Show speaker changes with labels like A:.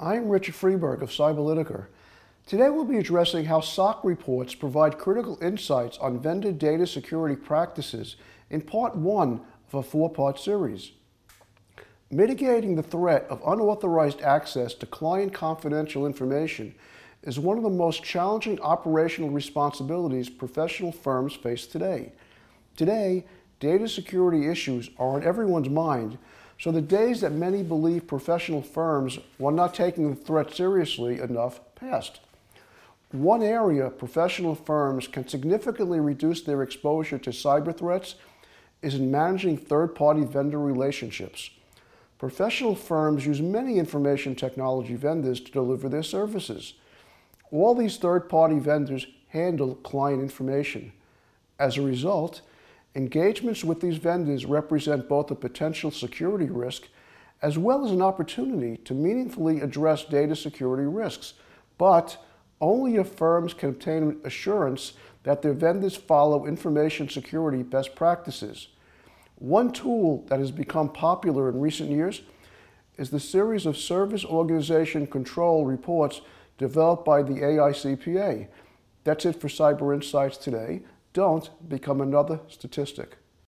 A: I'm Richard Freeberg of Cyberlytica. Today we'll be addressing how SOC reports provide critical insights on vendor data security practices in part one of a four-part series. Mitigating the threat of unauthorized access to client confidential information is one of the most challenging operational responsibilities professional firms face today. Today, data security issues are on everyone's mind, so the days that many believe professional firms were not taking the threat seriously enough passed. One area professional firms can significantly reduce their exposure to cyber threats is in managing third-party vendor relationships. Professional firms use many information technology vendors to deliver their services. All these third-party vendors handle client information. As a result, engagements with these vendors represent both a potential security risk as well as an opportunity to meaningfully address data security risks, but only if firms can obtain assurance that their vendors follow information security best practices. One tool that has become popular in recent years is the series of Service Organization Control reports developed by the AICPA. That's it for Cyber Insights today. Don't become another statistic.